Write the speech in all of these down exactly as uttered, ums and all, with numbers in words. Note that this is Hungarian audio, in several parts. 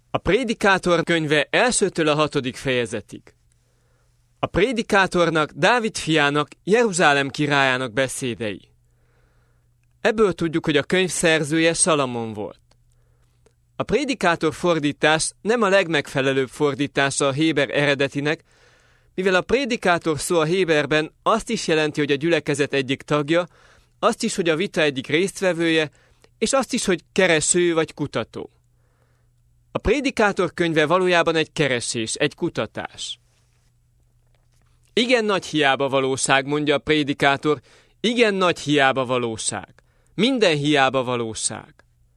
A Prédikátor könyve elsőtől a hatodik fejezetig. A prédikátornak, Dávid fiának, Jeruzsálem királyának beszédei. Ebből tudjuk, hogy a könyv szerzője Salamon volt. A prédikátor fordítás nem a legmegfelelőbb fordítása a héber eredetinek, mivel a prédikátor szó a héberben azt is jelenti, hogy a gyülekezet egyik tagja, azt is, hogy a vita egyik résztvevője, és azt is, hogy kereső vagy kutató. A prédikátor könyve valójában egy keresés, egy kutatás. Igen nagy hiába valóság, mondja a prédikátor, igen nagy hiába valóság. Minden hiába valóság.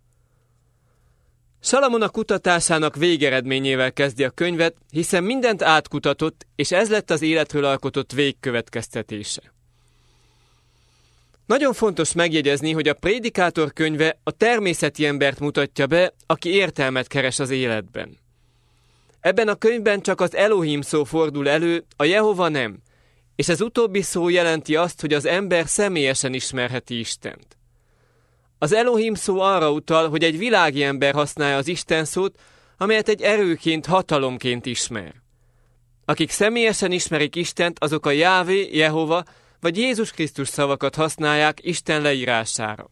Salamon a kutatásának végeredményével kezdi a könyvet, hiszen mindent átkutatott, és ez lett az életről alkotott végkövetkeztetése. Nagyon fontos megjegyezni, hogy a prédikátor könyve a természeti embert mutatja be, aki értelmet keres az életben. Ebben a könyvben csak az Elohim szó fordul elő, a Jehova nem, és ez utóbbi szó jelenti azt, hogy az ember személyesen ismerheti Istent. Az Elohim szó arra utal, hogy egy világi ember használja az Isten szót, amelyet egy erőként, hatalomként ismer. Akik személyesen ismerik Istent, azok a Jávé, Jehova vagy Jézus Krisztus szavakat használják Isten leírására.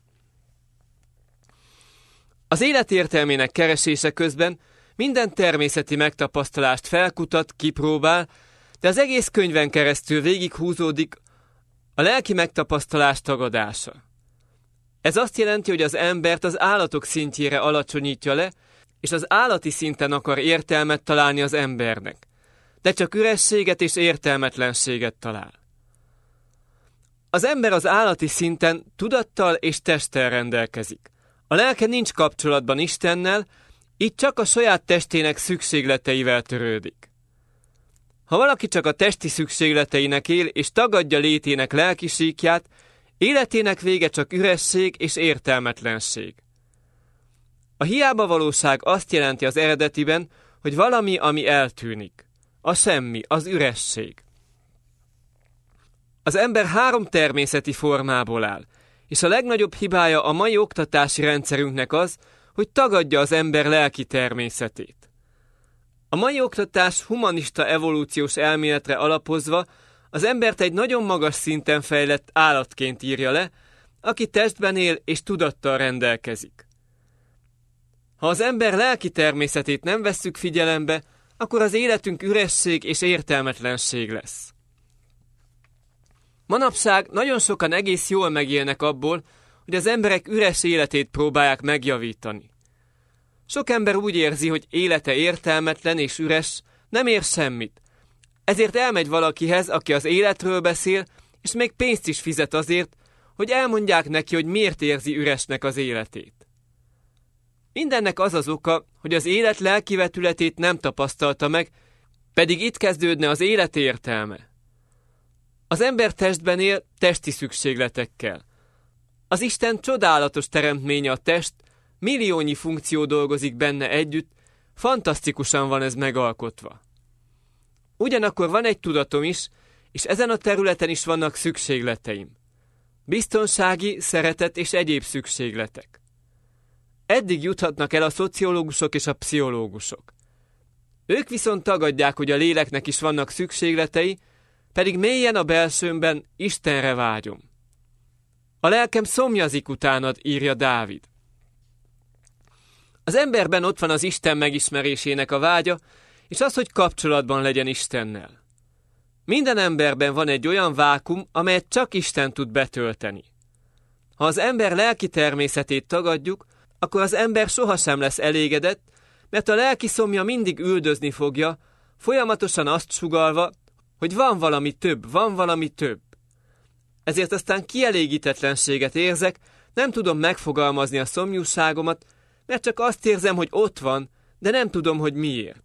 Az élet értelmének keresése közben minden természeti megtapasztalást felkutat, kipróbál, de az egész könyven keresztül végighúzódik a lelki megtapasztalás tagadása. Ez azt jelenti, hogy az embert az állatok szintjére alacsonyítja le, és az állati szinten akar értelmet találni az embernek, de csak ürességet és értelmetlenséget talál. Az ember az állati szinten tudattal és testtel rendelkezik. A lelke nincs kapcsolatban Istennel, így csak a saját testének szükségleteivel törődik. Ha valaki csak a testi szükségleteinek él és tagadja létének lelki síkját, életének vége csak üresség és értelmetlenség. A hiába valóság azt jelenti az eredetiben, hogy valami, ami eltűnik. A semmi, az üresség. Az ember három természeti formából áll, és a legnagyobb hibája a mai oktatási rendszerünknek az, hogy tagadja az ember lelki természetét. A mai oktatás humanista evolúciós elméletre alapozva az embert egy nagyon magas szinten fejlett állatként írja le, aki testben él és tudattal rendelkezik. Ha az ember lelki természetét nem vesszük figyelembe, akkor az életünk üresség és értelmetlenség lesz. Manapság nagyon sokan egész jól megélnek abból, hogy az emberek üres életét próbálják megjavítani. Sok ember úgy érzi, hogy élete értelmetlen és üres, nem ér semmit. Ezért elmegy valakihez, aki az életről beszél, és még pénzt is fizet azért, hogy elmondják neki, hogy miért érzi üresnek az életét. Mindennek az az oka, hogy az élet lelki vetületét nem tapasztalta meg, pedig itt kezdődne az élet értelme. Az ember testben él testi szükségletekkel. Az Isten csodálatos teremtménye a test, milliónyi funkció dolgozik benne együtt, fantasztikusan van ez megalkotva. Ugyanakkor van egy tudatom is, és ezen a területen is vannak szükségleteim. Biztonsági, szeretet és egyéb szükségletek. Eddig juthatnak el a szociológusok és a pszichológusok. Ők viszont tagadják, hogy a léleknek is vannak szükségletei, pedig mélyen a belsőmben Istenre vágyom. A lelkem szomjazik utánad, írja Dávid. Az emberben ott van az Isten megismerésének a vágya, és az, hogy kapcsolatban legyen Istennel. Minden emberben van egy olyan vákum, amelyet csak Isten tud betölteni. Ha az ember lelki természetét tagadjuk, akkor az ember sohasem lesz elégedett, mert a lelki szomja mindig üldözni fogja, folyamatosan azt sugallva, hogy van valami több, van valami több. Ezért aztán kielégítetlenséget érzek, nem tudom megfogalmazni a szomjúságomat, mert csak azt érzem, hogy ott van, de nem tudom, hogy miért.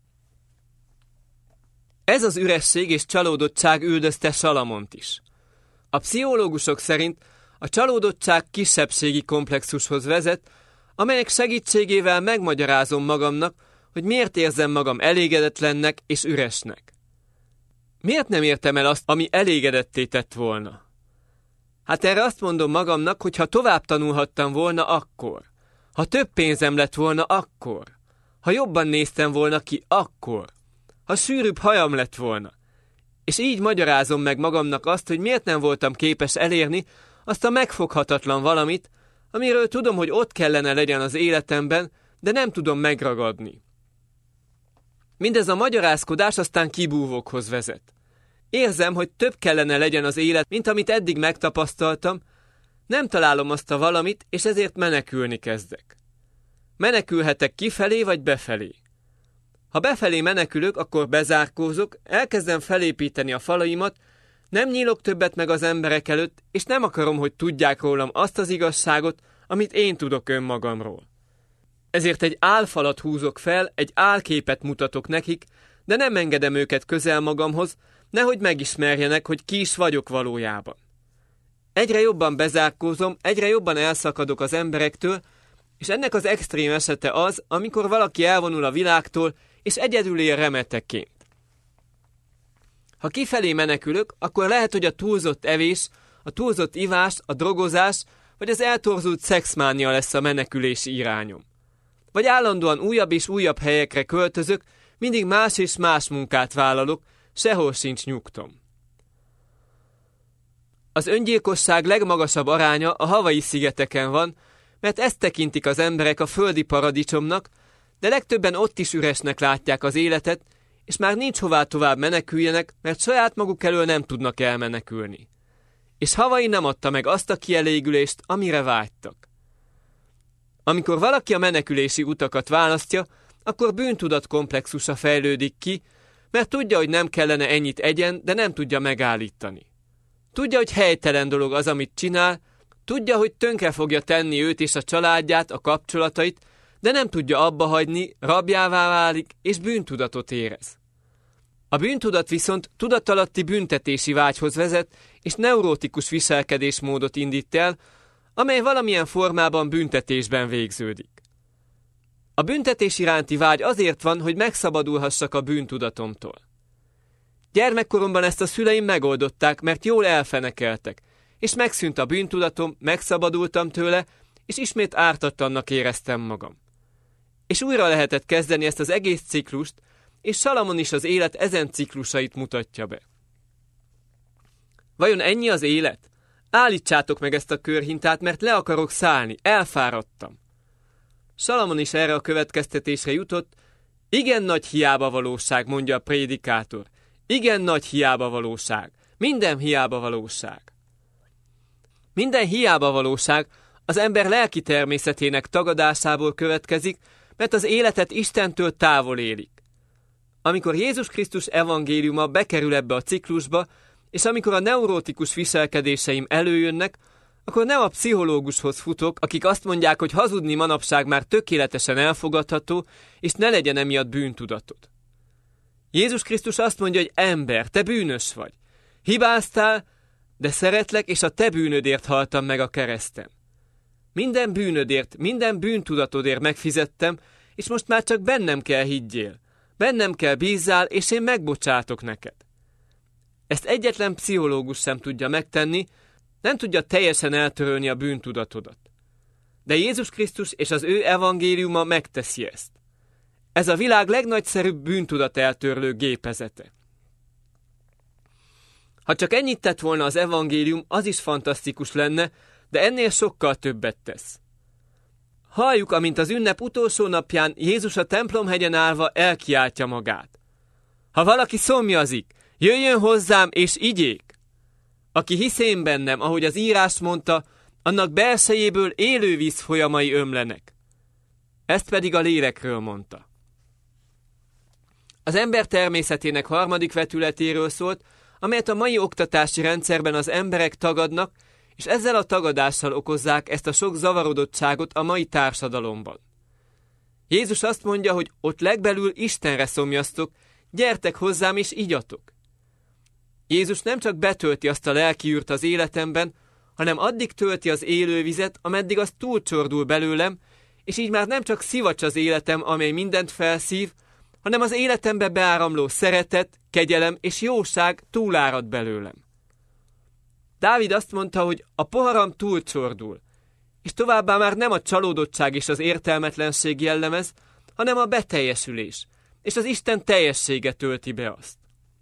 Ez az üresség és csalódottság üldözte Salamont is. A pszichológusok szerint a csalódottság kisebbségi komplexushoz vezet, amelyek segítségével megmagyarázom magamnak, hogy miért érzem magam elégedetlennek és üresnek. Miért nem értem el azt, ami elégedetté tett volna? Hát erre azt mondom magamnak, hogy ha tovább tanulhattam volna, akkor. Ha több pénzem lett volna, akkor. Ha jobban néztem volna ki akkor, ha sűrűbb hajam lett volna. És így magyarázom meg magamnak azt, hogy miért nem voltam képes elérni azt a megfoghatatlan valamit, amiről tudom, hogy ott kellene legyen az életemben, de nem tudom megragadni. Mindez a magyarázkodás aztán kibúvókhoz vezet. Érzem, hogy több kellene legyen az élet, mint amit eddig megtapasztaltam, nem találom azt a valamit, és ezért menekülni kezdek. Menekülhetek kifelé vagy befelé. Ha befelé menekülök, akkor bezárkózok, elkezdem felépíteni a falaimat, nem nyílok többet meg az emberek előtt, és nem akarom, hogy tudják rólam azt az igazságot, amit én tudok önmagamról. Ezért egy álfalat húzok fel, egy álképet mutatok nekik, de nem engedem őket közel magamhoz, nehogy megismerjenek, hogy ki is vagyok valójában. Egyre jobban bezárkózom, egyre jobban elszakadok az emberektől, és ennek az extrém esete az, amikor valaki elvonul a világtól, és egyedül él remeteként. Ha kifelé menekülök, akkor lehet, hogy a túlzott evés, a túlzott ivás, a drogozás, vagy az eltorzult szexmánia lesz a menekülési irányom. Vagy állandóan újabb és újabb helyekre költözök, mindig más és más munkát vállalok, sehol sincs nyugtom. Az öngyilkosság legmagasabb aránya a Hawaii-szigeteken van, mert ezt tekintik az emberek a földi paradicsomnak, de legtöbben ott is üresnek látják az életet, és már nincs hová tovább meneküljenek, mert saját maguk elől nem tudnak elmenekülni. És Hawaii nem adta meg azt a kielégülést, amire vágytak. Amikor valaki a menekülési utakat választja, akkor bűntudatkomplexusa fejlődik ki, mert tudja, hogy nem kellene ennyit egyen, de nem tudja megállítani. Tudja, hogy helytelen dolog az, amit csinál, tudja, hogy tönkre fogja tenni őt és a családját, a kapcsolatait, de nem tudja abba hagyni, rabjává válik és bűntudatot érez. A bűntudat viszont tudatalatti büntetési vágyhoz vezet, és neurótikus viselkedésmódot indít el, amely valamilyen formában büntetésben végződik. A büntetés iránti vágy azért van, hogy megszabadulhassak a bűntudatomtól. Gyermekkoromban ezt a szüleim megoldották, mert jól elfenekeltek, és megszűnt a bűntudatom, megszabadultam tőle, és ismét ártatlannak éreztem magam. És újra lehetett kezdeni ezt az egész ciklust, és Salamon is az élet ezen ciklusait mutatja be. Vajon ennyi az élet? Állítsátok meg ezt a körhintát, mert le akarok szállni, elfáradtam. Salamon is erre a következtetésre jutott, igen nagy hiába valóság, mondja a prédikátor. Igen nagy hiába valóság, minden hiába valóság. Minden hiába valóság az ember lelki természetének tagadásából következik, mert az életet Istentől távol élik. Amikor Jézus Krisztus evangéliuma bekerül ebbe a ciklusba, és amikor a neurótikus viselkedéseim előjönnek, akkor nem a pszichológushoz futok, akik azt mondják, hogy hazudni manapság már tökéletesen elfogadható, és ne legyen emiatt bűntudatod. Jézus Krisztus azt mondja, hogy ember, te bűnös vagy. Hibáztál, de szeretlek, és a te bűnödért haltam meg a kereszten. Minden bűnödért, minden bűntudatodért megfizettem, és most már csak bennem kell higgyél. Bennem kell bízzál, és én megbocsátok neked. Ezt egyetlen pszichológus sem tudja megtenni, nem tudja teljesen eltörölni a bűntudatodat. De Jézus Krisztus és az ő evangéliuma megteszi ezt. Ez a világ legnagyszerűbb bűntudat eltörlő gépezete. Ha csak ennyit tett volna az evangélium, az is fantasztikus lenne, de ennél sokkal többet tesz. Halljuk, amint az ünnep utolsó napján Jézus a templomhegyen állva elkiáltja magát. Ha valaki szomjazik, jöjjön hozzám és igyék. Aki hisz én bennem, ahogy az írás mondta, annak belsejéből élő víz folyamai ömlenek. Ezt pedig a lélekről mondta. Az ember természetének harmadik vetületéről szólt, amelyet a mai oktatási rendszerben az emberek tagadnak, és ezzel a tagadással okozzák ezt a sok zavarodottságot a mai társadalomban. Jézus azt mondja, hogy ott legbelül Istenre szomjaztok, gyertek hozzám és igyatok. Jézus nem csak betölti azt a lelki űrt az életemben, hanem addig tölti az élővizet, ameddig az túlcsordul belőlem, és így már nem csak szivacs az életem, amely mindent felszív, hanem az életembe beáramló szeretet, kegyelem és jóság túlárad belőlem. Dávid azt mondta, hogy a poharam túlcsordul, és továbbá már nem a csalódottság és az értelmetlenség jellemez, hanem a beteljesülés, és az Isten teljessége tölti be azt.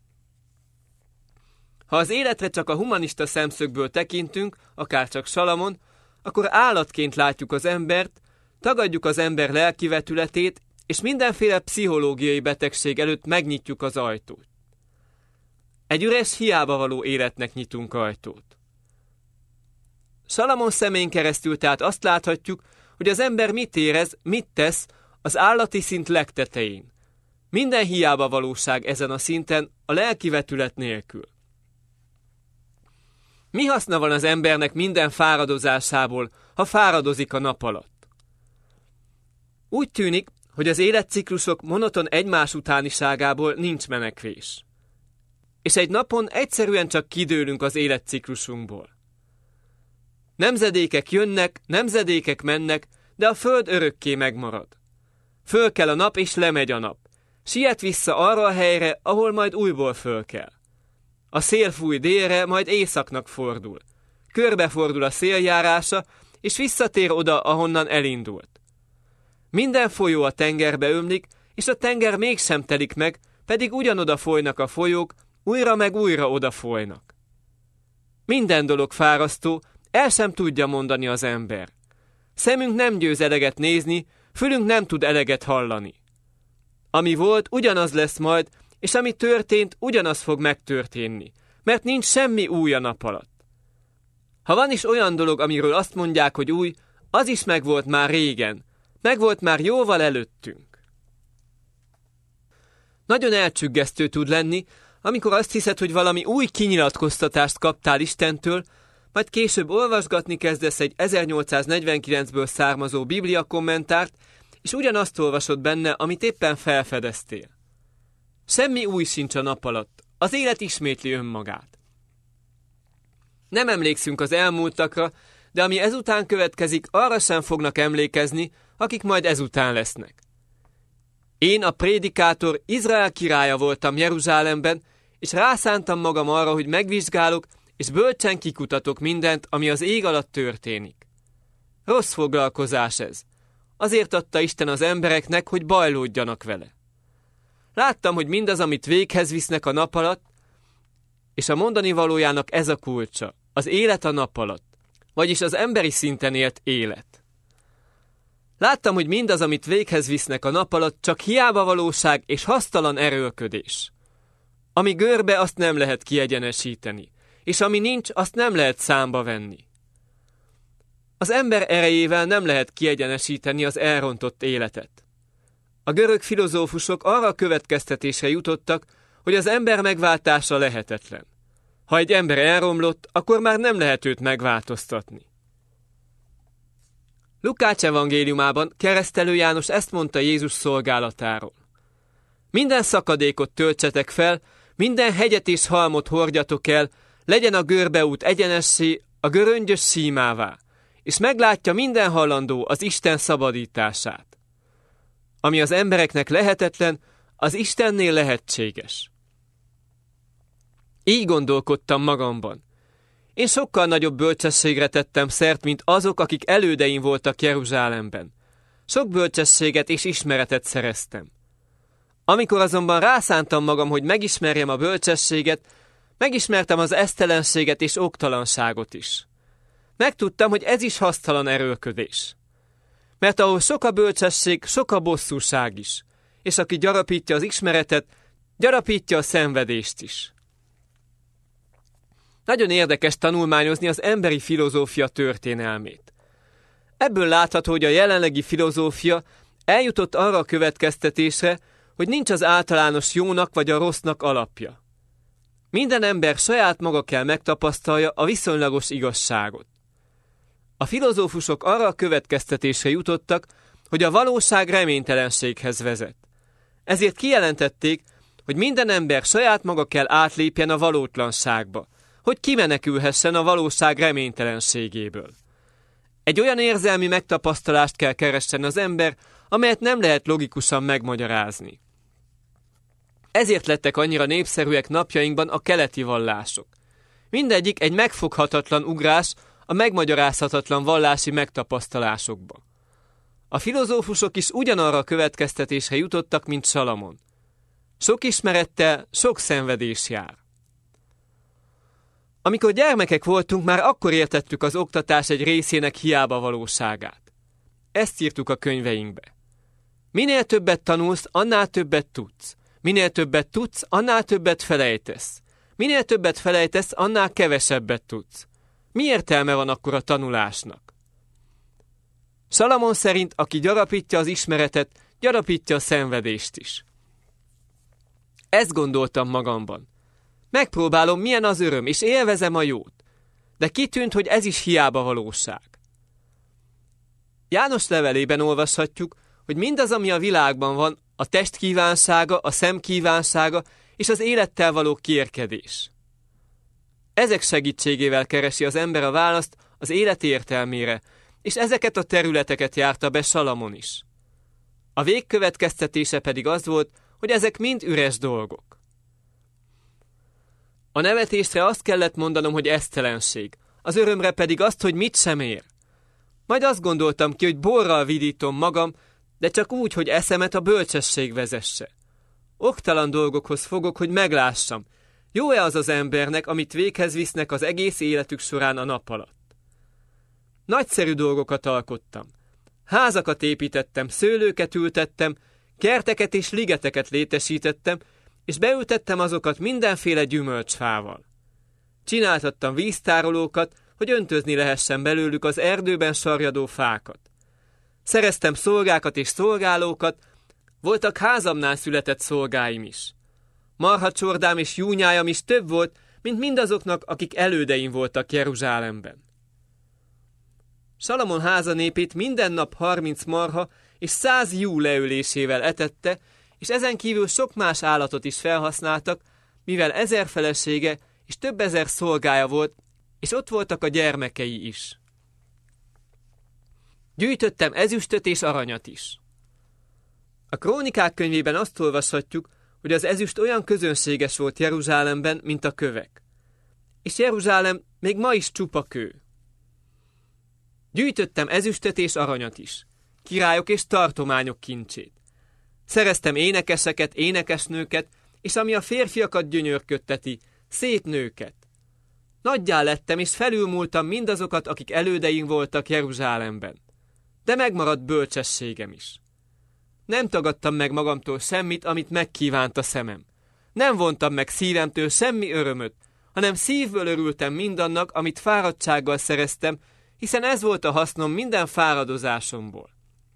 Ha az életre csak a humanista szemszögből tekintünk, akár csak Salamon, akkor állatként látjuk az embert, tagadjuk az ember lelki vetületét, és mindenféle pszichológiai betegség előtt megnyitjuk az ajtót. Egy üres, hiába való életnek nyitunk ajtót. Salamon szemén keresztül tehát azt láthatjuk, hogy az ember mit érez, mit tesz az állati szint legtetején. Minden hiába valóság ezen a szinten, a lelki vetület nélkül. Mi haszna van az embernek minden fáradozásából, ha fáradozik a nap alatt? Úgy tűnik, hogy az életciklusok monoton egymás utániságából nincs menekvés. És egy napon egyszerűen csak kidőlünk az életciklusunkból. Nemzedékek jönnek, nemzedékek mennek, de a föld örökké megmarad. Föl kell a nap, és lemegy a nap. Siet vissza arra a helyre, ahol majd újból föl kell. A szél fúj délre, majd északnak fordul. Körbefordul a széljárása, és visszatér oda, ahonnan elindult. Minden folyó a tengerbe ömlik, és a tenger mégsem telik meg, pedig ugyanoda folynak a folyók, újra meg újra oda folynak. Minden dolog fárasztó, el sem tudja mondani az ember. Szemünk nem győz eleget nézni, fülünk nem tud eleget hallani. Ami volt, ugyanaz lesz majd, és ami történt, ugyanaz fog megtörténni, mert nincs semmi új a nap alatt. Ha van is olyan dolog, amiről azt mondják, hogy új, az is megvolt már régen, megvolt már jóval előttünk. Nagyon elcsüggesztő tud lenni, amikor azt hiszed, hogy valami új kinyilatkoztatást kaptál Istentől, majd később olvasgatni kezdesz egy ezernyolcszáznegyvenkilencből származó Biblia kommentárt, és ugyanazt olvasod benne, amit éppen felfedeztél. Semmi új sincs a nap alatt, az élet ismétli önmagát. Nem emlékszünk az elmúltakra, de ami ezután következik, arra sem fognak emlékezni, akik majd ezután lesznek. Én, a prédikátor, Izrael királya voltam Jeruzsálemben, és rászántam magam arra, hogy megvizsgálok, és bölcsen kikutatok mindent, ami az ég alatt történik. Rossz foglalkozás ez. Azért adta Isten az embereknek, hogy bajlódjanak vele. Láttam, hogy mindaz, amit véghez visznek a nap alatt, és a mondani valójának ez a kulcsa, az élet a nap alatt, vagyis az emberi szinten élt élet. Láttam, hogy mindaz, amit véghez visznek a nap alatt, csak hiába valóság és hasztalan erőlködés. Ami görbe, azt nem lehet kiegyenesíteni, és ami nincs, azt nem lehet számba venni. Az ember erejével nem lehet kiegyenesíteni az elrontott életet. A görög filozófusok arra a következtetésre jutottak, hogy az ember megváltása lehetetlen. Ha egy ember elromlott, akkor már nem lehet őt megváltoztatni. Lukács evangéliumában Keresztelő János ezt mondta Jézus szolgálatáról. Minden szakadékot töltsetek fel, minden hegyet és halmot hordjatok el, legyen a görbeút egyenessé, a göröngyös símává, és meglátja minden hallandó az Isten szabadítását. Ami az embereknek lehetetlen, az Istennél lehetséges. Így gondolkodtam magamban. Én sokkal nagyobb bölcsességre tettem szert, mint azok, akik elődeim voltak Jeruzsálemben. Sok bölcsességet és ismeretet szereztem. Amikor azonban rászántam magam, hogy megismerjem a bölcsességet, megismertem az esztelenséget és oktalanságot is. Megtudtam, hogy ez is hasztalan erőlködés. Mert ahol sok a bölcsesség, sok a bosszúság is, és aki gyarapítja az ismeretet, gyarapítja a szenvedést is. Nagyon érdekes tanulmányozni az emberi filozófia történelmét. Ebből látható, hogy a jelenlegi filozófia eljutott arra a következtetésre, hogy nincs az általános jónak vagy a rossznak alapja. Minden ember saját maga kell megtapasztalja a viszonylagos igazságot. A filozófusok arra a következtetésre jutottak, hogy a valóság reménytelenséghez vezet. Ezért kijelentették, hogy minden ember saját maga kell átlépjen a valótlanságba, hogy kimenekülhessen a valóság reménytelenségéből. Egy olyan érzelmi megtapasztalást kell keressen az ember, amelyet nem lehet logikusan megmagyarázni. Ezért lettek annyira népszerűek napjainkban a keleti vallások. Mindegyik egy megfoghatatlan ugrás a megmagyarázhatatlan vallási megtapasztalásokba. A filozófusok is ugyanarra a következtetésre jutottak, mint Salamon. Sok ismerettel sok szenvedés jár. Amikor gyermekek voltunk, már akkor értettük az oktatás egy részének hiába valóságát. Ezt írtuk a könyveinkbe. Minél többet tanulsz, annál többet tudsz. Minél többet tudsz, annál többet felejtesz. Minél többet felejtesz, annál kevesebbet tudsz. Mi értelme van akkor a tanulásnak? Salamon szerint, aki gyarapítja az ismeretet, gyarapítja a szenvedést is. Ezt gondoltam magamban. Megpróbálom, milyen az öröm, és élvezem a jót. De kitűnt, hogy ez is hiába valóság. János levelében olvashatjuk, hogy mindaz, ami a világban van, a test kívánsága, a szem kívánsága és az élettel való kérkedés. Ezek segítségével keresi az ember a választ az élet értelmére, és ezeket a területeket járta be Salamon is. A végkövetkeztetése pedig az volt, hogy ezek mind üres dolgok. A nevetésre azt kellett mondanom, hogy esztelenség, az örömre pedig azt, hogy mit sem ér. Majd azt gondoltam ki, hogy borral vidítom magam, de csak úgy, hogy eszemet a bölcsesség vezesse. Oktalan dolgokhoz fogok, hogy meglássam, jó-e az az embernek, amit véghez visznek az egész életük során a nap alatt. Nagyszerű dolgokat alkottam. Házakat építettem, szőlőket ültettem, kerteket és ligeteket létesítettem, és beültettem azokat mindenféle gyümölcsfával. Csináltattam víztárolókat, hogy öntözni lehessen belőlük az erdőben sarjadó fákat. Szereztem szolgákat és szolgálókat, voltak házamnál született szolgáim is. Marhacsordám és júnyájam is több volt, mint mindazoknak, akik elődeim voltak Jeruzsálemben. Salamon háza népét minden nap harminc marha és száz jú leölésével etette, és ezen kívül sok más állatot is felhasználtak, mivel ezer felesége és több ezer szolgája volt, és ott voltak a gyermekei is. Gyűjtöttem ezüstöt és aranyat is. A Krónikák könyvében azt olvashatjuk, hogy az ezüst olyan közönséges volt Jeruzsálemben, mint a kövek. És Jeruzsálem még ma is csupa kő. Gyűjtöttem ezüstöt és aranyat is, királyok és tartományok kincsét. Szereztem énekeseket, énekesnőket, és ami a férfiakat gyönyörködteti, szép nőket. Nagyjá lettem, és felülmúltam mindazokat, akik elődeim voltak Jeruzsálemben. De megmaradt bölcsességem is. Nem tagadtam meg magamtól semmit, amit megkívánt a szemem. Nem vontam meg szívemtől semmi örömöt, hanem szívből örültem mindannak, amit fáradtsággal szereztem, hiszen ez volt a hasznom minden fáradozásomból.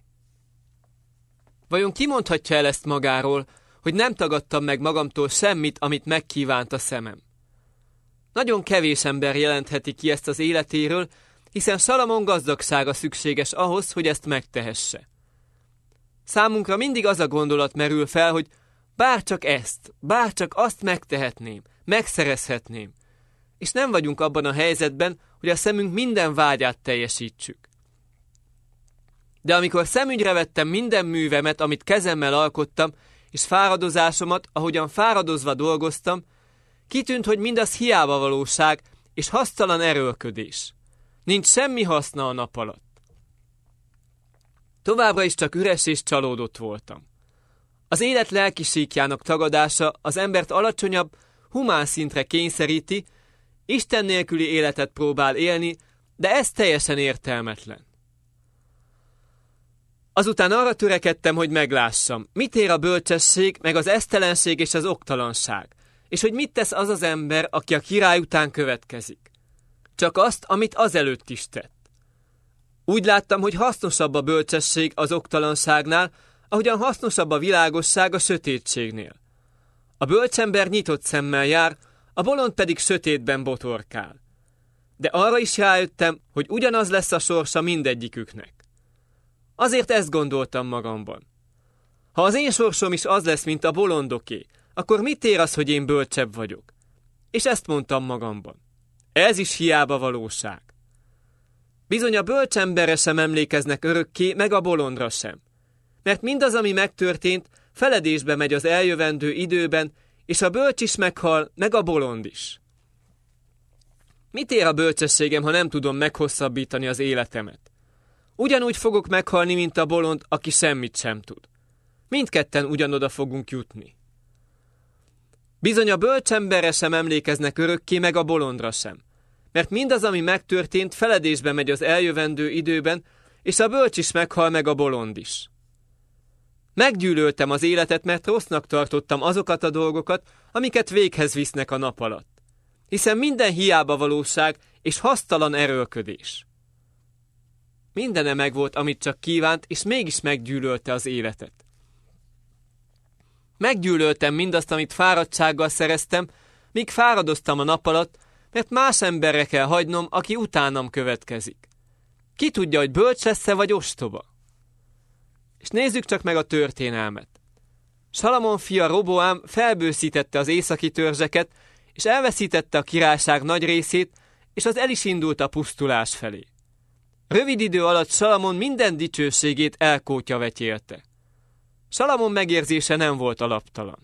Vajon ki mondhatja el ezt magáról, hogy nem tagadtam meg magamtól semmit, amit megkívánt a szemem? Nagyon kevés ember jelentheti ki ezt az életéről, hiszen Salamon gazdagsága szükséges ahhoz, hogy ezt megtehesse. Számunkra mindig az a gondolat merül fel, hogy bárcsak ezt, bárcsak azt megtehetném, megszerezhetném, és nem vagyunk abban a helyzetben, hogy a szemünk minden vágyát teljesítsük. De amikor szemügyre vettem minden művemet, amit kezemmel alkottam, és fáradozásomat, ahogyan fáradozva dolgoztam, kitűnt, hogy mindaz hiába valóság és hasztalan erőlködés. Nincs semmi haszna a nap alatt. Továbbra is csak üres és csalódott voltam. Az élet lelki síkjának tagadása az embert alacsonyabb, humán szintre kényszeríti, Isten nélküli életet próbál élni, de ez teljesen értelmetlen. Azután arra törekedtem, hogy meglássam, mit ér a bölcsesség, meg az esztelenség és az oktalanság, és hogy mit tesz az az ember, aki a király után következik. Csak azt, amit azelőtt is tett. Úgy láttam, hogy hasznosabb a bölcsesség az oktalanságnál, ahogyan hasznosabb a világosság a sötétségnél. A bölcsember nyitott szemmel jár, a bolond pedig sötétben botorkál. De arra is rájöttem, hogy ugyanaz lesz a sorsa mindegyiküknek. Azért ezt gondoltam magamban. Ha az én sorsom is az lesz, mint a bolondoké, akkor mit ér az, hogy én bölcsebb vagyok? És ezt mondtam magamban. Ez is hiába valóság. Bizony a bölcs emberre sem emlékeznek örökké, meg a bolondra sem. Mert mindaz, ami megtörtént, feledésbe megy az eljövendő időben, és a bölcs is meghal, meg a bolond is. Mit ér a bölcsességem, ha nem tudom meghosszabbítani az életemet? Ugyanúgy fogok meghalni, mint a bolond, aki semmit sem tud. Mindketten ugyanoda fogunk jutni. Bizony a bölcs emberre sem emlékeznek örökké, meg a bolondra sem. Mert mindaz, ami megtörtént, feledésbe megy az eljövendő időben, és a bölcs is meghal, meg a bolond is. Meggyűlöltem az életet, mert rossznak tartottam azokat a dolgokat, amiket véghez visznek a nap alatt. Hiszen minden hiába valóság és hasztalan erőlködés. Mindene megvolt, amit csak kívánt, és mégis meggyűlölte az életet. Meggyűlöltem mindazt, amit fáradtsággal szereztem, míg fáradoztam a nap alatt, mert más emberre kell hagynom, aki utánam következik. Ki tudja, hogy bölcs lesz-e vagy ostoba? És nézzük csak meg a történelmet. Salamon fia Roboám felbőszítette az északi törzseket, és elveszítette a királyság nagy részét, és az el is indult a pusztulás felé. Rövid idő alatt Salamon minden dicsőségét elkótya vetyélte. Salamon megérzése nem volt alaptalan.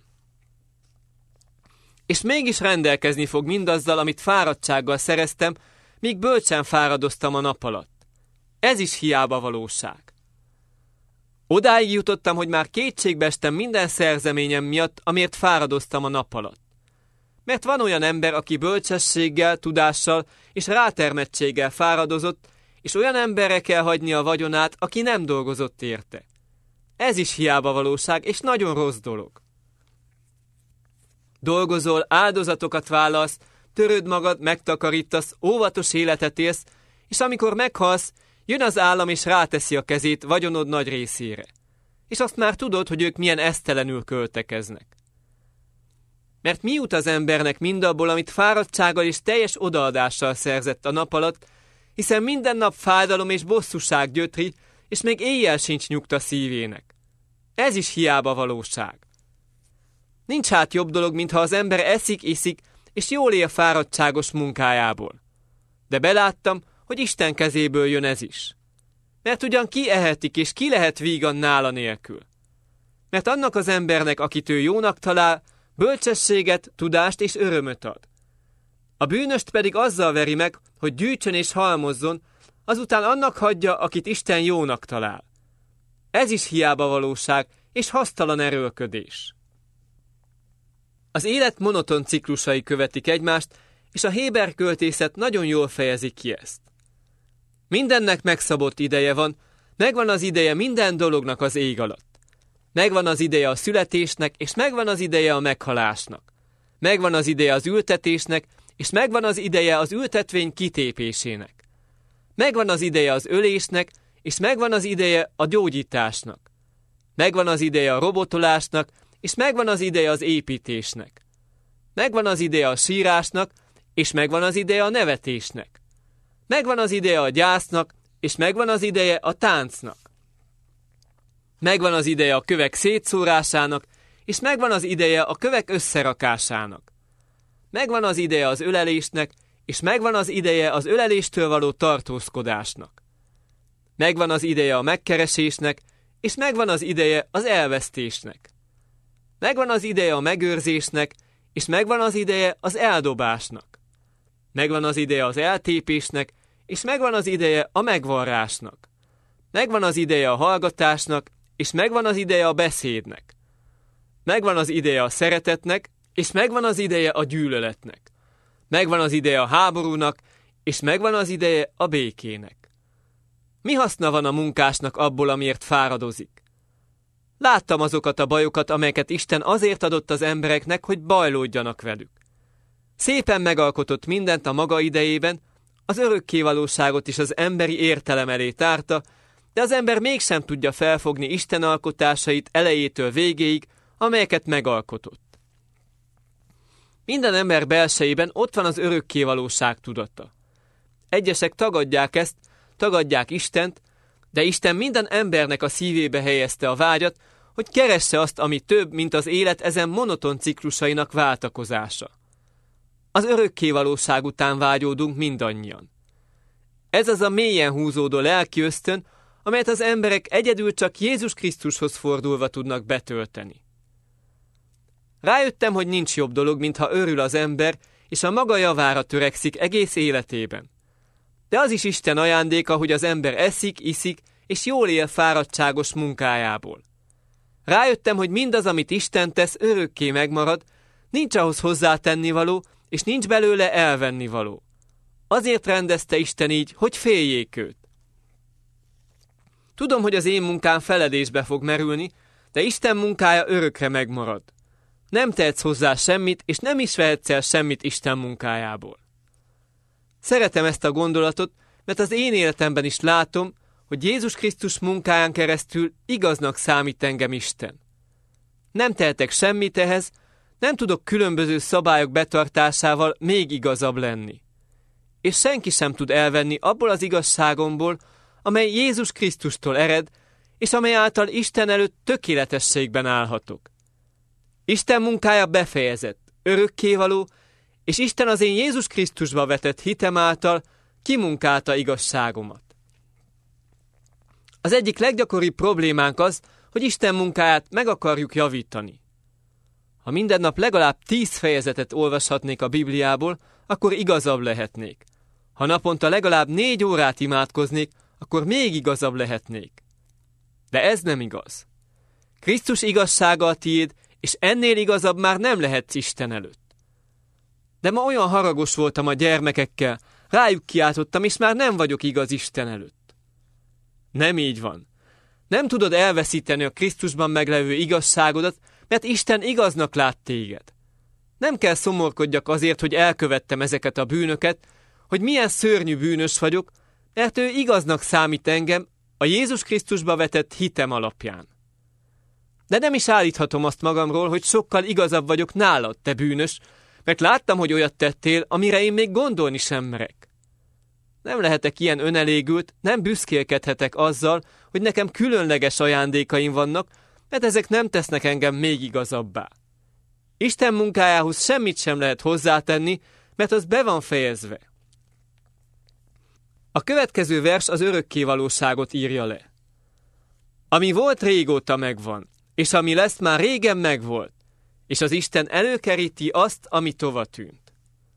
És mégis rendelkezni fog mindazzal, amit fáradtsággal szereztem, míg bölcsen fáradoztam a nap alatt. Ez is hiába valóság. Odáig jutottam, hogy már kétségbe estem minden szerzeményem miatt, amért fáradoztam a nap alatt. Mert van olyan ember, aki bölcsességgel, tudással és rátermettséggel fáradozott, és olyan emberre kell hagyni a vagyonát, aki nem dolgozott érte. Ez is hiába valóság, és nagyon rossz dolog. Dolgozol, áldozatokat vállalsz, töröd magad, megtakarítasz, óvatos életet élsz, és amikor meghalsz, jön az állam és ráteszi a kezét vagyonod nagy részére. És azt már tudod, hogy ők milyen esztelenül költekeznek. Mert mi jut az embernek mindabból, amit fáradtsággal és teljes odaadással szerzett a nap alatt, hiszen minden nap fájdalom és bosszúság gyötri, és még éjjel sincs nyugta szívének. Ez is hiába valóság. Nincs hát jobb dolog, mintha az ember eszik, iszik, és jól él fáradtságos munkájából. De beláttam, hogy Isten kezéből jön ez is. Mert ugyan ki ehetik, és ki lehet vígan nála nélkül? Mert annak az embernek, akit ő jónak talál, bölcsességet, tudást és örömöt ad. A bűnöst pedig azzal veri meg, hogy gyűjtsön és halmozzon, azután annak hagyja, akit Isten jónak talál. Ez is hiába valóság, és hasztalan erőlködés. Az élet monoton ciklusai követik egymást, és a héber költészet nagyon jól fejezi ki ezt. Mindennek megszabott ideje van, megvan az ideje minden dolognak az ég alatt. Megvan az ideje a születésnek, és megvan az ideje a meghalásnak. Megvan az ideje az ültetésnek, és megvan az ideje az ültetvény kitépésének. Megvan az ideje az ölésnek, és megvan az ideje a gyógyításnak. Megvan az ideje a robotolásnak, és megvan az ideje az építésnek. Megvan az ideje a sírásnak, és megvan az ideje a nevetésnek. Megvan az ideje a gyásznak, és megvan az ideje a táncnak. Megvan az ideje a kövek szétszórásának, és megvan az ideje a kövek összerakásának. Megvan az ideje az ölelésnek, és megvan az ideje az öleléstől való tartózkodásnak. Megvan az ideje a megkeresésnek, és megvan az ideje az elvesztésnek. Megvan az ideje a megőrzésnek, és megvan az ideje az eldobásnak. Megvan az ideje az eltépésnek, és megvan az ideje a megvarrásnak. Megvan az ideje a hallgatásnak, és megvan az ideje a beszédnek. Megvan az ideje a szeretetnek, és megvan az ideje a gyűlöletnek. Megvan az ideje a háborúnak, és megvan az ideje a békének. Mi haszna van a munkásnak abból, amiért fáradozik? Láttam azokat a bajokat, amelyeket Isten azért adott az embereknek, hogy bajlódjanak velük. Szépen megalkotott mindent a maga idejében, az örökkévalóságot is az emberi értelem elé tárta, de az ember mégsem tudja felfogni Isten alkotásait elejétől végéig, amelyeket megalkotott. Minden ember belsejében ott van az örökkévalóság tudata. Egyesek tagadják ezt, tagadják Istent, de Isten minden embernek a szívébe helyezte a vágyat, hogy keresse azt, ami több, mint az élet ezen monoton ciklusainak váltakozása. Az örökkévalóság után vágyódunk mindannyian. Ez az a mélyen húzódó lelki ösztön, amelyet az emberek egyedül csak Jézus Krisztushoz fordulva tudnak betölteni. Rájöttem, hogy nincs jobb dolog, mintha örül az ember, és a maga javára törekszik egész életében. de az is Isten ajándéka, hogy az ember eszik, iszik, és jól él fáradtságos munkájából. Rájöttem, hogy mindaz, amit Isten tesz, örökké megmarad, nincs ahhoz hozzátennivaló, és nincs belőle elvennivaló. Azért rendezte Isten így, hogy féljék őt. Tudom, hogy az én munkám feledésbe fog merülni, de Isten munkája örökre megmarad. Nem tehetsz hozzá semmit, és nem is vehetsz el semmit Isten munkájából. Szeretem ezt a gondolatot, mert az én életemben is látom, hogy Jézus Krisztus munkáján keresztül igaznak számít engem Isten. Nem tehetek semmit ehhez, nem tudok különböző szabályok betartásával még igazabb lenni. És senki sem tud elvenni abból az igazságomból, amely Jézus Krisztustól ered, és amely által Isten előtt tökéletességben állhatok. Isten munkája befejezett, örökkévaló, és Isten az én Jézus Krisztusba vetett hitem által kimunkálta igazságomat. Az egyik leggyakoribb problémánk az, hogy Isten munkáját meg akarjuk javítani. Ha minden nap legalább tíz fejezetet olvashatnék a Bibliából, akkor igazabb lehetnék. Ha naponta legalább négy órát imádkoznék, akkor még igazabb lehetnék. De ez nem igaz. Krisztus igazsága a tiéd, és ennél igazabb már nem lehetsz Isten előtt. De ma olyan haragos voltam a gyermekekkel, rájuk kiáltottam, és már nem vagyok igaz Isten előtt. Nem így van. Nem tudod elveszíteni a Krisztusban meglevő igazságodat, mert Isten igaznak lát téged. Nem kell szomorkodjak azért, hogy elkövettem ezeket a bűnöket, hogy milyen szörnyű bűnös vagyok, mert ő igaznak számít engem a Jézus Krisztusba vetett hitem alapján. De nem is állíthatom azt magamról, hogy sokkal igazabb vagyok nálad, te bűnös, mert láttam, hogy olyat tettél, amire én még gondolni sem merek. Nem lehetek ilyen önelégült, nem büszkélkedhetek azzal, hogy nekem különleges ajándékaim vannak, mert ezek nem tesznek engem még igazabbá. Isten munkájához semmit sem lehet hozzátenni, mert az be van fejezve. A következő vers az örökkévalóságot írja le. Ami volt, régóta megvan, és ami lesz, már régen megvolt, és az Isten előkeríti azt, ami tova tűnt.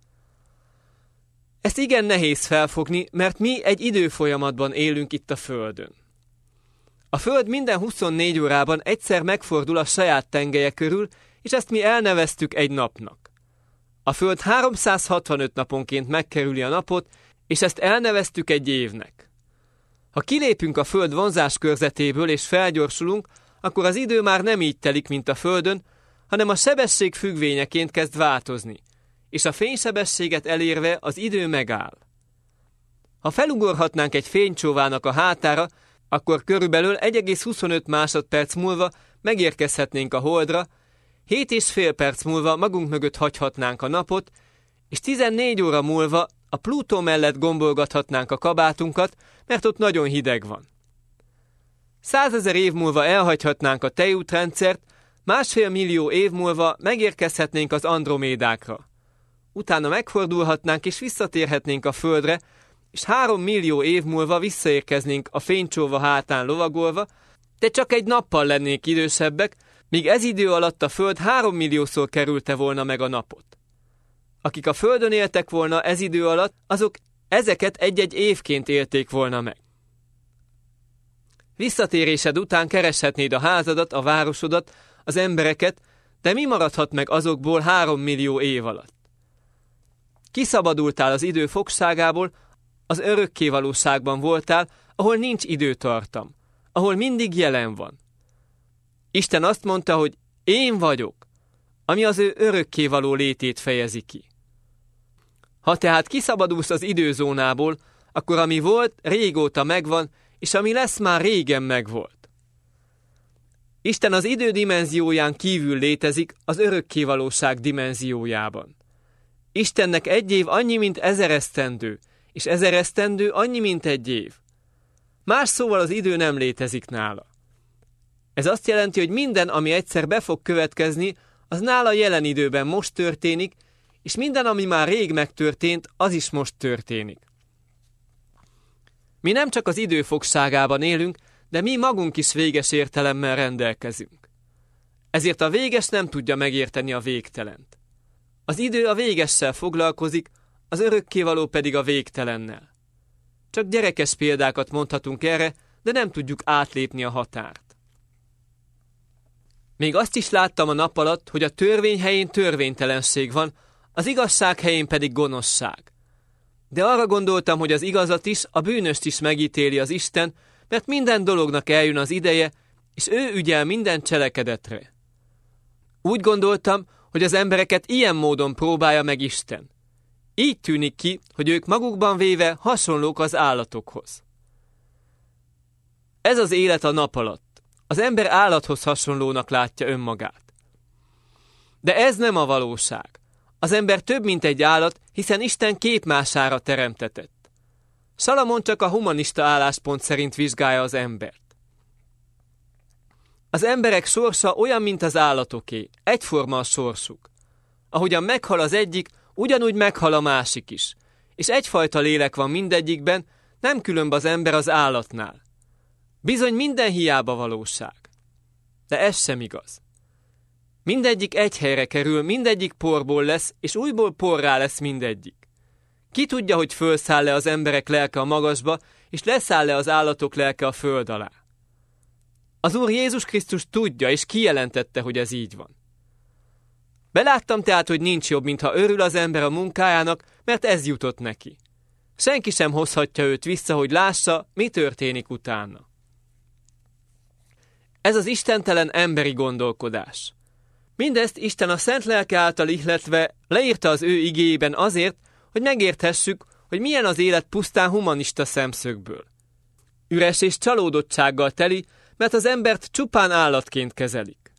Ezt igen nehéz felfogni, mert mi egy időfolyamatban élünk itt a Földön. A Föld minden huszonnégy órában egyszer megfordul a saját tengelye körül, és ezt mi elneveztük egy napnak. A Föld háromszázhatvanöt naponként megkerüli a napot, és ezt elneveztük egy évnek. Ha kilépünk a Föld vonzás körzetéből és felgyorsulunk, akkor az idő már nem így telik, mint a Földön, hanem a sebesség függvényeként kezd változni, és a fénysebességet elérve az idő megáll. Ha felugorhatnánk egy fénycsóvának a hátára, akkor körülbelül egy egész huszonöt másodperc múlva megérkezhetnénk a Holdra, hét és fél perc múlva magunk mögött hagyhatnánk a napot, és tizennégy óra múlva a Plutó mellett gombolgathatnánk a kabátunkat, mert ott nagyon hideg van. Százezer év múlva elhagyhatnánk a tejútrendszert, másfél millió év múlva megérkezhetnénk az Andromédákra. Utána megfordulhatnánk és visszatérhetnénk a Földre, és három millió év múlva visszaérkeznénk a fénycsóva hátán lovagolva, de csak egy nappal lennénk idősebbek, míg ez idő alatt a Föld három milliószor kerülte volna meg a napot. Akik a Földön éltek volna ez idő alatt, azok ezeket egy-egy évként élték volna meg. Visszatérésed után kereshetnéd a házadat, a városodat, az embereket, de mi maradhat meg azokból három millió év alatt? Kiszabadultál az idő fogságából, az örökkévalóságban voltál, ahol nincs időtartam, ahol mindig jelen van. Isten azt mondta, hogy én vagyok, ami az ő örökkévaló létét fejezi ki. Ha tehát kiszabadulsz az időzónából, akkor ami volt, régóta megvan, és ami lesz, már régen megvolt. Isten az idő dimenzióján kívül létezik, az örökkévalóság dimenziójában. Istennek egy év annyi, mint ezer esztendő, és ezer esztendő annyi, mint egy év. Más szóval az idő nem létezik nála. Ez azt jelenti, hogy minden, ami egyszer be fog következni, az nála jelen időben most történik, és minden, ami már rég megtörtént, az is most történik. Mi nem csak az idő fogságában élünk, de mi magunk is véges értelemmel rendelkezünk. Ezért a véges nem tudja megérteni a végtelent. Az idő a végessel foglalkozik, az örökkévaló pedig a végtelennel. Csak gyerekes példákat mondhatunk erre, de nem tudjuk átlépni a határt. Még azt is láttam a nap alatt, hogy a törvény helyén törvénytelenség van, az igazság helyén pedig gonoszság. De arra gondoltam, hogy az igazat is, a bűnöst is megítéli az Isten, mert minden dolognak eljön az ideje, és ő ügyel minden cselekedetre. Úgy gondoltam, hogy az embereket ilyen módon próbálja meg Isten. Így tűnik ki, hogy ők magukban véve hasonlók az állatokhoz. Ez az élet a nap alatt. Az ember állathoz hasonlónak látja önmagát. De ez nem a valóság. Az ember több, mint egy állat, hiszen Isten képmására teremtetett. Salamon csak a humanista álláspont szerint vizsgálja az embert. Az emberek sorsa olyan, mint az állatoké, egyforma a sorsuk. Ahogyan meghal az egyik, ugyanúgy meghal a másik is, és egyfajta lélek van mindegyikben, nem különb az ember az állatnál. Bizony minden hiába valóság. De ez sem igaz. Mindegyik egy helyre kerül, mindegyik porból lesz, és újból porrá lesz mindegyik. Ki tudja, hogy fölszáll-e az emberek lelke a magasba, és leszáll-e az állatok lelke a föld alá. Az Úr Jézus Krisztus tudja, és kijelentette, hogy ez így van. Beláttam tehát, hogy nincs jobb, mintha örül az ember a munkájának, mert ez jutott neki. Senki sem hozhatja őt vissza, hogy lássa, mi történik utána. Ez az istentelen emberi gondolkodás. Mindezt Isten a szent lelke által ihletve leírta az ő igéjében azért, hogy megérthessük, hogy milyen az élet pusztán humanista szemszögből. Üres és csalódottsággal teli, mert az embert csupán állatként kezelik.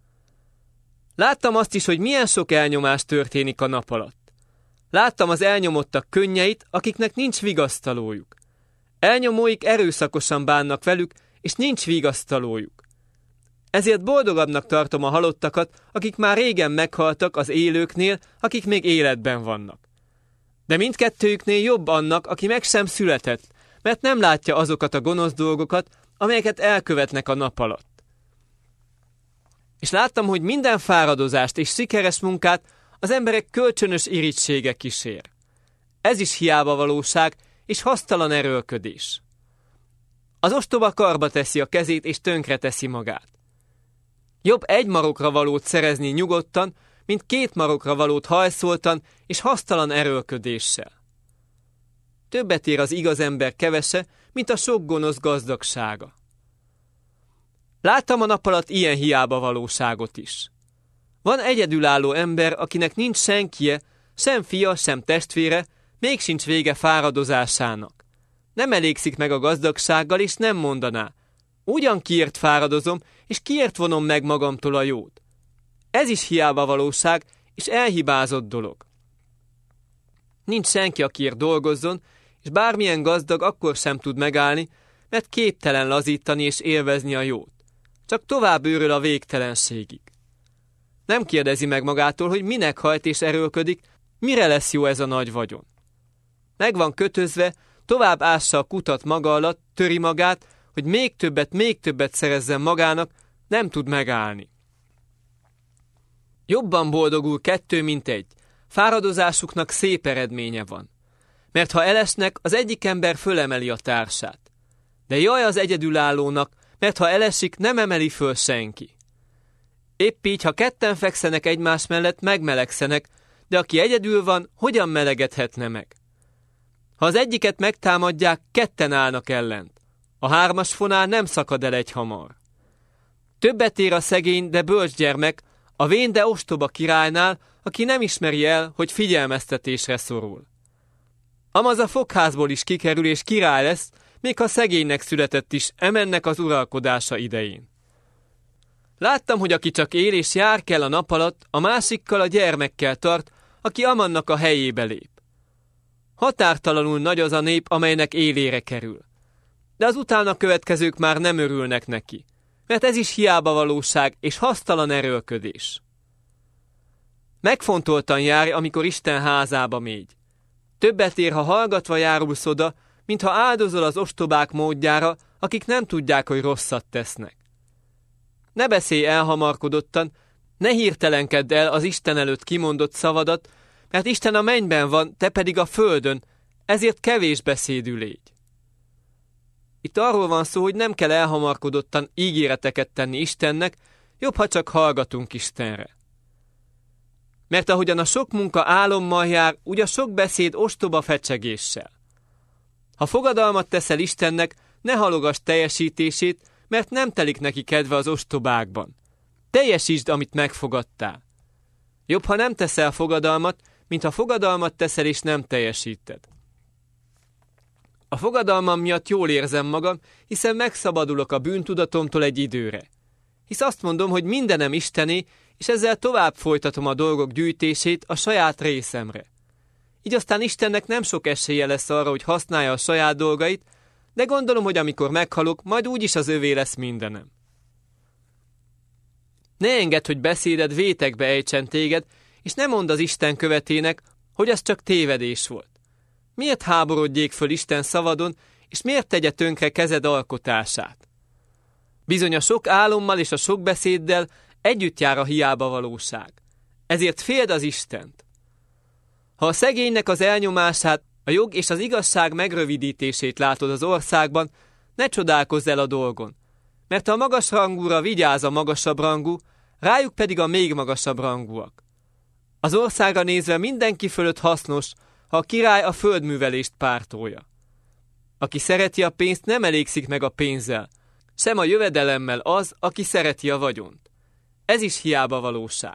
Láttam azt is, hogy milyen sok elnyomás történik a nap alatt. Láttam az elnyomottak könnyeit, akiknek nincs vigasztalójuk. Elnyomóik erőszakosan bánnak velük, és nincs vigasztalójuk. Ezért boldogabbnak tartom a halottakat, akik már régen meghaltak az élőknél, akik még életben vannak. De mindkettőjüknél jobb annak, aki meg sem született, mert nem látja azokat a gonosz dolgokat, amelyeket elkövetnek a nap alatt. És láttam, hogy minden fáradozást és sikeres munkát az emberek kölcsönös irítsége kísér. Ez is hiába valóság és hasztalan erőlködés. Az ostoba karba teszi a kezét és tönkre teszi magát. Jobb egy marokra valót szerezni nyugodtan, mint két marokra valót hajszoltan és hasztalan erőlködéssel. Többet ér az igaz ember kevese, mint a sok gonosz gazdagsága. Láttam a nap alatt ilyen hiába valóságot is. Van egyedülálló ember, akinek nincs senkie, sem fia, sem testvére, még sincs vége fáradozásának. Nem elégszik meg a gazdagsággal, és nem mondaná: ugyan kiért fáradozom, és kiért vonom meg magamtól a jót. Ez is hiába valóság, és elhibázott dolog. Nincs senki, akiért dolgozzon, és bármilyen gazdag akkor sem tud megállni, mert képtelen lazítani és élvezni a jót. Csak tovább őröl a végtelenségig. Nem kérdezi meg magától, hogy minek hajt és erőlködik, mire lesz jó ez a nagy vagyon. Meg van kötözve, tovább ássa a kutat maga alatt, töri magát, hogy még többet, még többet szerezzen magának, nem tud megállni. Jobban boldogul kettő, mint egy. Fáradozásuknak szép eredménye van. Mert ha elesnek, az egyik ember fölemeli a társát. De jaj az egyedülállónak, mert ha elesik, nem emeli föl senki. Épp így, ha ketten fekszenek egymás mellett, megmelegszenek, de aki egyedül van, hogyan melegedhetne meg? Ha az egyiket megtámadják, ketten állnak ellent. A hármas fonál nem szakad el egyhamar. Többet ér a szegény, de bölcs gyermek, a vén, de ostoba királynál, aki nem ismeri el, hogy figyelmeztetésre szorul. Amaz a fogházból is kikerül és király lesz, még ha szegénynek született is, emennek az uralkodása idején. Láttam, hogy aki csak él és jár kell a nap alatt, a másikkal a gyermekkel tart, aki Amannak a helyébe lép. Határtalanul nagy az a nép, amelynek élére kerül. De az utána következők már nem örülnek neki, mert ez is hiába valóság és hasztalan erőlködés. Megfontoltan járj, amikor Isten házába mégy. Többet ér, ha hallgatva járulsz oda, mint ha áldozol az ostobák módjára, akik nem tudják, hogy rosszat tesznek. Ne beszélj elhamarkodottan, ne hirtelenkedd el az Isten előtt kimondott szavadat, mert Isten a mennyben van, te pedig a földön, ezért kevés beszédű légy. Itt arról van szó, hogy nem kell elhamarkodottan ígéreteket tenni Istennek, jobb, ha csak hallgatunk Istenre. Mert ahogyan a sok munka álommal jár, úgy a sok beszéd ostoba fecsegéssel. Ha fogadalmat teszel Istennek, ne halogass teljesítését, mert nem telik neki kedve az ostobákban. Teljesítsd, amit megfogadtál. Jobb, ha nem teszel fogadalmat, mint ha fogadalmat teszel és nem teljesíted. A fogadalmam miatt jól érzem magam, hiszen megszabadulok a bűntudatomtól egy időre. Hisz azt mondom, hogy mindenem Istené, és ezzel tovább folytatom a dolgok gyűjtését a saját részemre. Így aztán Istennek nem sok esélye lesz arra, hogy használja a saját dolgait, de gondolom, hogy amikor meghalok, majd úgyis az övé lesz mindenem. Ne engedd, hogy beszéded vétekbe ejtsen téged, és ne mondd az Isten követének, hogy az csak tévedés volt. Miért háborodjék föl Isten szavadon, és miért tegye tönkre kezed alkotását? Bizony a sok álommal és a sok beszéddel együtt jár a hiába valóság. Ezért féld az Istent. Ha a szegénynek az elnyomását, a jog és az igazság megrövidítését látod az országban, ne csodálkozz el a dolgon, mert a magas rangúra vigyáz a magasabb rangú, rájuk pedig a még magasabb rangúak. Az országra nézve mindenki fölött hasznos, ha a király a földművelést pártolja. Aki szereti a pénzt, nem elégszik meg a pénzzel, sem a jövedelemmel az, aki szereti a vagyont. Ez is hiába valóság.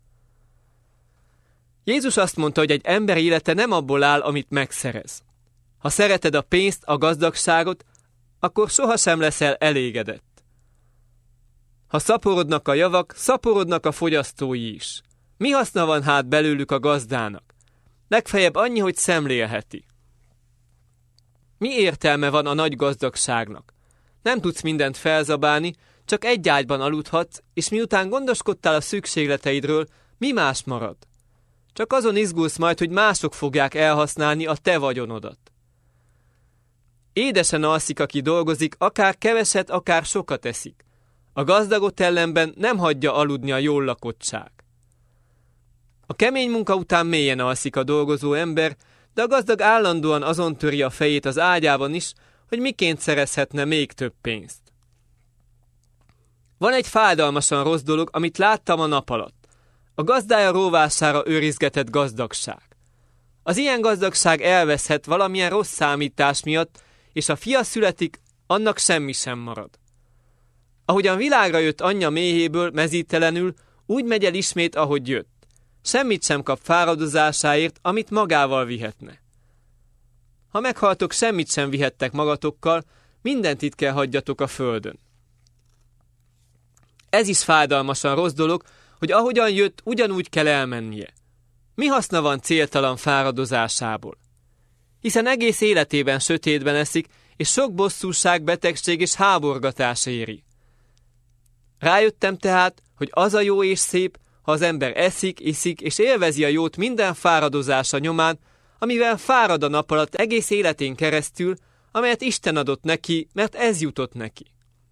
Jézus azt mondta, hogy egy ember élete nem abból áll, amit megszerez. Ha szereted a pénzt, a gazdagságot, akkor sohasem leszel elégedett. Ha szaporodnak a javak, szaporodnak a fogyasztói is. Mi haszna van hát belőlük a gazdának? Legfeljebb annyi, hogy szemlélheti. Mi értelme van a nagy gazdagságnak? Nem tudsz mindent felzabálni, csak egy ágyban aludhatsz, és miután gondoskodtál a szükségleteidről, mi más marad? Csak azon izgulsz majd, hogy mások fogják elhasználni a te vagyonodat. Édesen alszik, aki dolgozik, akár keveset, akár sokat eszik. A gazdagot ellenben nem hagyja aludni a jól lakottság. A kemény munka után mélyen alszik a dolgozó ember, de a gazdag állandóan azon töri a fejét az ágyában is, hogy miként szerezhetne még több pénzt. Van egy fájdalmasan rossz dolog, amit láttam a nap alatt. A gazdája róvására őrizgetett gazdagság. Az ilyen gazdagság elveszhet valamilyen rossz számítás miatt, és ha fia születik, annak semmi sem marad. Ahogyan világra jött anyja méhéből mezítelenül, úgy megy el ismét, ahogy jött. Semmit sem kap fáradozásáért, amit magával vihetne. Ha meghaltok, semmit sem vihettek magatokkal, mindent itt kell hagyjatok a földön. Ez is fájdalmasan rossz dolog, hogy ahogyan jött, ugyanúgy kell elmennie. Mi haszna van céltalan fáradozásából? Hiszen egész életében sötétben eszik, és sok bosszúság, betegség és háborgatás éri. Rájöttem tehát, hogy az a jó és szép, ha az ember eszik, iszik és élvezi a jót minden fáradozása nyomán, amivel fárad a nap alatt egész életén keresztül, amelyet Isten adott neki, mert ez jutott neki.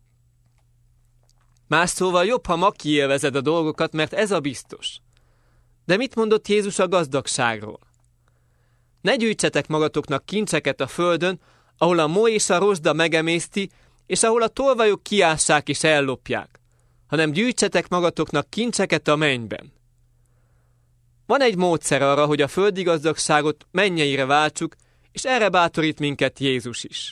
Más szóval jobb, ha ma kiélvezed a dolgokat, mert ez a biztos. De mit mondott Jézus a gazdagságról? Ne gyűjtsetek magatoknak kincseket a földön, ahol a mó és a rozsda megemészti, és ahol a tolvajok kiássák és ellopják, hanem gyűjtsetek magatoknak kincseket a mennyben. Van egy módszer arra, hogy a földi gazdagságot mennyeire váltsuk, és erre bátorít minket Jézus is.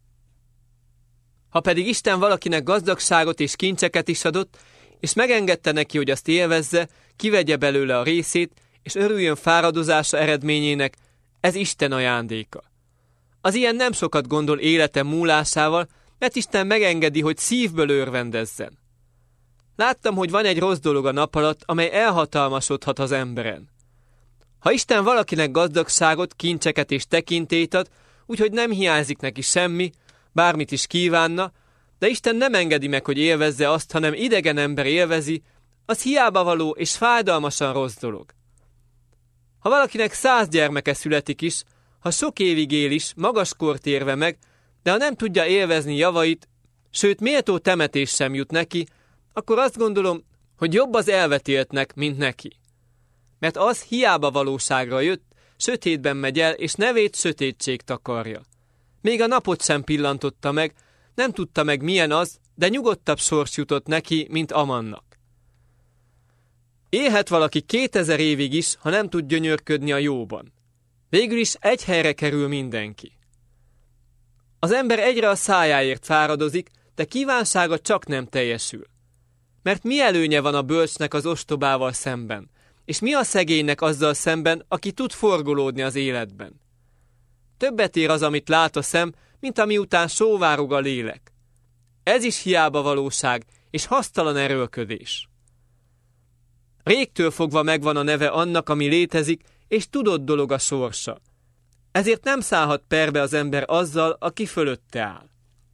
Ha pedig Isten valakinek gazdagságot és kincseket is adott, és megengedte neki, hogy azt élvezze, kivegye belőle a részét, és örüljön fáradozása eredményének, ez Isten ajándéka. Az ilyen nem sokat gondol élete múlásával, mert Isten megengedi, hogy szívből örvendezzen. Láttam, hogy van egy rossz dolog a nap alatt, amely elhatalmasodhat az emberen. Ha Isten valakinek gazdagságot, kincseket és tekintélyt ad, úgyhogy nem hiányzik neki semmi, bármit is kívánna, de Isten nem engedi meg, hogy élvezze azt, hanem idegen ember élvezi, az hiába való és fájdalmasan rossz dolog. Ha valakinek száz gyermeke születik is, ha sok évig él is, magas kort érve meg, de ha nem tudja élvezni javait, sőt méltó temetés sem jut neki, akkor azt gondolom, hogy jobb az elvetéltnek, mint neki. Mert az hiába valóságra jött, sötétben megy el, és nevét sötétség takarja. Még a napot sem pillantotta meg, nem tudta meg milyen az, de nyugodtabb sors jutott neki, mint Amannak. Élhet valaki kétezer évig is, ha nem tud gyönyörködni a jóban. Végül is egy helyre kerül mindenki. Az ember egyre a szájáért fáradozik, de kívánsága csak nem teljesül. Mert mi előnye van a bölcsnek az ostobával szemben, és mi a szegénynek azzal szemben, aki tud forgolódni az életben? Többet ér az, amit lát a szem, mint ami után sóvárog a lélek. Ez is hiába valóság, és hasztalan erőlködés. Régtől fogva megvan a neve annak, ami létezik, és tudott dolog a sorsa. Ezért nem szállhat perbe az ember azzal, aki fölötte áll.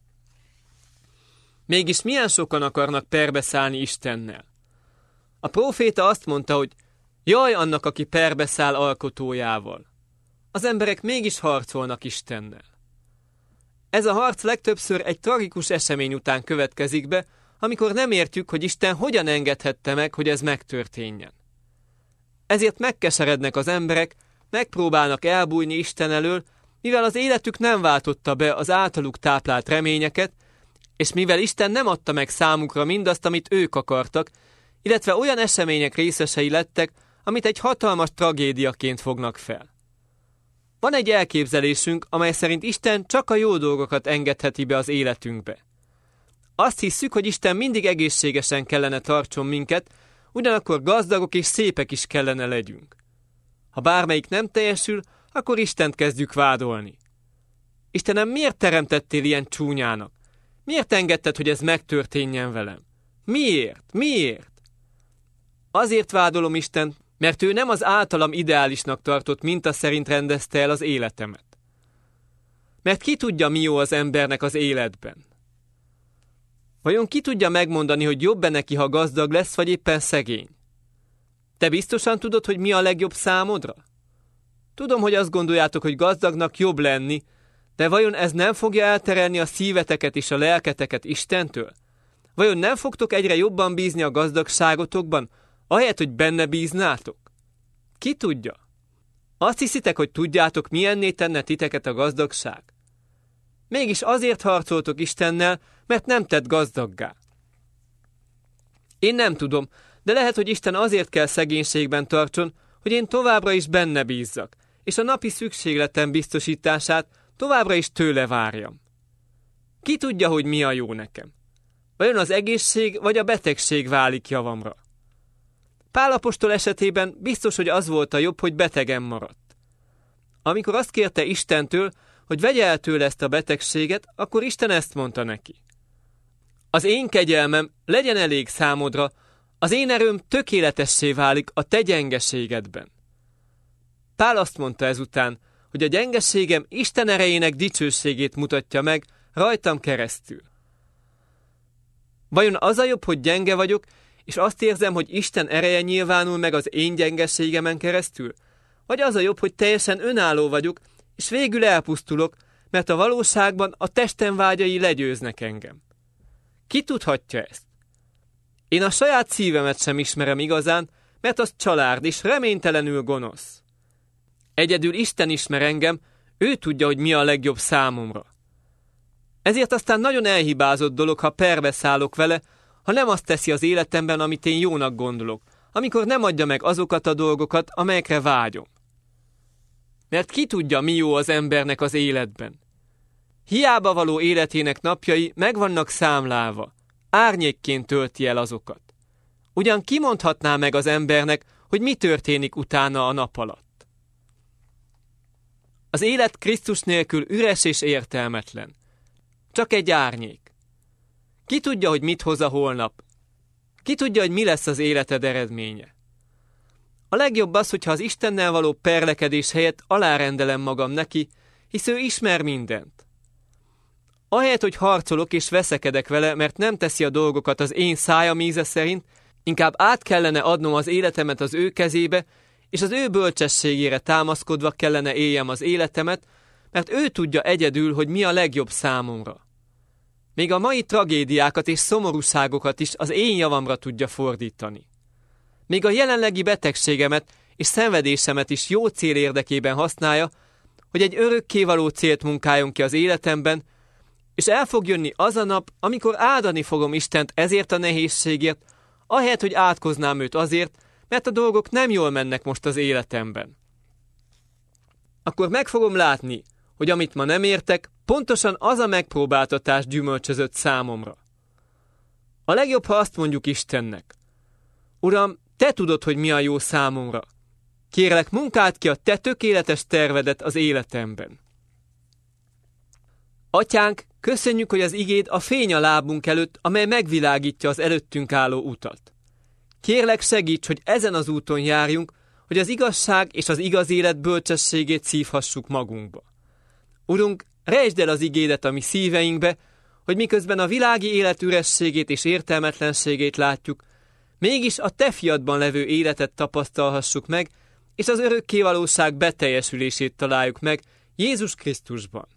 Mégis milyen sokan akarnak perbe szállni Istennel? A próféta azt mondta, hogy jaj annak, aki perbe száll alkotójával. Az emberek mégis harcolnak Istennel. Ez a harc legtöbbször egy tragikus esemény után következik be, amikor nem értjük, hogy Isten hogyan engedhette meg, hogy ez megtörténjen. Ezért megkeserednek az emberek, megpróbálnak elbújni Isten elől, mivel az életük nem váltotta be az általuk táplált reményeket, és mivel Isten nem adta meg számukra mindazt, amit ők akartak, illetve olyan események részesei lettek, amit egy hatalmas tragédiaként fognak fel. Van egy elképzelésünk, amely szerint Isten csak a jó dolgokat engedheti be az életünkbe. Azt hisszük, hogy Isten mindig egészségesen kellene tartson minket, ugyanakkor gazdagok és szépek is kellene legyünk. Ha bármelyik nem teljesül, akkor Istent kezdjük vádolni. Istenem, miért teremtettél ilyen csúnyának? Miért engedted, hogy ez megtörténjen velem? Miért? Miért? Azért vádolom Istent, mert ő nem az általam ideálisnak tartott minta szerint rendezte el az életemet. Mert ki tudja, mi jó az embernek az életben? Vajon ki tudja megmondani, hogy jobb-e neki, ha gazdag lesz, vagy éppen szegény? Te biztosan tudod, hogy mi a legjobb számodra? Tudom, hogy azt gondoljátok, hogy gazdagnak jobb lenni, de vajon ez nem fogja elterelni a szíveteket és a lelketeket Istentől? Vajon nem fogtok egyre jobban bízni a gazdagságotokban, ahelyett, hogy benne bíznátok? Ki tudja? Azt hiszitek, hogy tudjátok, milyenné tenne titeket a gazdagság? Mégis azért harcoltok Istennel, mert nem tett gazdaggá. Én nem tudom, de lehet, hogy Isten azért kell szegénységben tartson, hogy én továbbra is benne bízzak, és a napi szükségletem biztosítását továbbra is tőle várjam. Ki tudja, hogy mi a jó nekem? Vajon az egészség vagy a betegség válik javamra? Pál apostol esetében biztos, hogy az volt a jobb, hogy betegen maradt. Amikor azt kérte Istentől, hogy vegye el tőle ezt a betegséget, akkor Isten ezt mondta neki. Az én kegyelmem legyen elég számodra, az én erőm tökéletessé válik a te gyengeségedben. Pál azt mondta ezután, hogy a gyengeségem Isten erejének dicsőségét mutatja meg rajtam keresztül. Vajon az a jobb, hogy gyenge vagyok, és azt érzem, hogy Isten ereje nyilvánul meg az én gyengeségemen keresztül? Vagy az a jobb, hogy teljesen önálló vagyok, és végül elpusztulok, mert a valóságban a testem vágyai legyőznek engem? Ki tudhatja ezt? Én a saját szívemet sem ismerem igazán, mert az csalárd és reménytelenül gonosz. Egyedül Isten ismer engem, ő tudja, hogy mi a legjobb számomra. Ezért aztán nagyon elhibázott dolog, ha perbe szállok vele, ha nem azt teszi az életemben, amit én jónak gondolok, amikor nem adja meg azokat a dolgokat, amelyekre vágyom. Mert ki tudja, mi jó az embernek az életben? Hiába való életének napjai meg vannak számlálva, árnyékként tölti el azokat. Ugyan ki mondhatná meg az embernek, hogy mi történik utána a nap alatt? Az élet Krisztus nélkül üres és értelmetlen. Csak egy árnyék. Ki tudja, hogy mit hoz a holnap? Ki tudja, hogy mi lesz az életed eredménye? A legjobb az, hogyha az Istennel való perlekedés helyett alárendelem magam neki, hisz ő ismer mindent. Ahelyett, hogy harcolok és veszekedek vele, mert nem teszi a dolgokat az én szájam íze szerint, inkább át kellene adnom az életemet az ő kezébe, és az ő bölcsességére támaszkodva kellene éljem az életemet, mert ő tudja egyedül, hogy mi a legjobb számomra. Még a mai tragédiákat és szomorúságokat is az én javamra tudja fordítani. Még a jelenlegi betegségemet és szenvedésemet is jó cél érdekében használja, hogy egy örökkévaló célt munkáljon ki az életemben, és el fog jönni az a nap, amikor áldani fogom Istent ezért a nehézségért, ahelyett, hogy átkoznám őt azért, mert a dolgok nem jól mennek most az életemben. Akkor meg fogom látni, hogy amit ma nem értek, pontosan az a megpróbáltatás gyümölcsözött számomra. A legjobb, ha azt mondjuk Istennek: Uram, te tudod, hogy mi a jó számomra. Kérlek, munkáld ki a te tökéletes tervedet az életemben. Atyánk, köszönjük, hogy az igéd a fény a lábunk előtt, amely megvilágítja az előttünk álló utat. Kérlek, segíts, hogy ezen az úton járjunk, hogy az igazság és az igaz élet bölcsességét szívhassuk magunkba. Urunk, rejtsd el az igédet a mi szíveinkbe, hogy miközben a világi élet ürességét és értelmetlenségét látjuk, mégis a te fiadban levő életet tapasztalhassuk meg, és az örökkévalóság beteljesülését találjuk meg Jézus Krisztusban.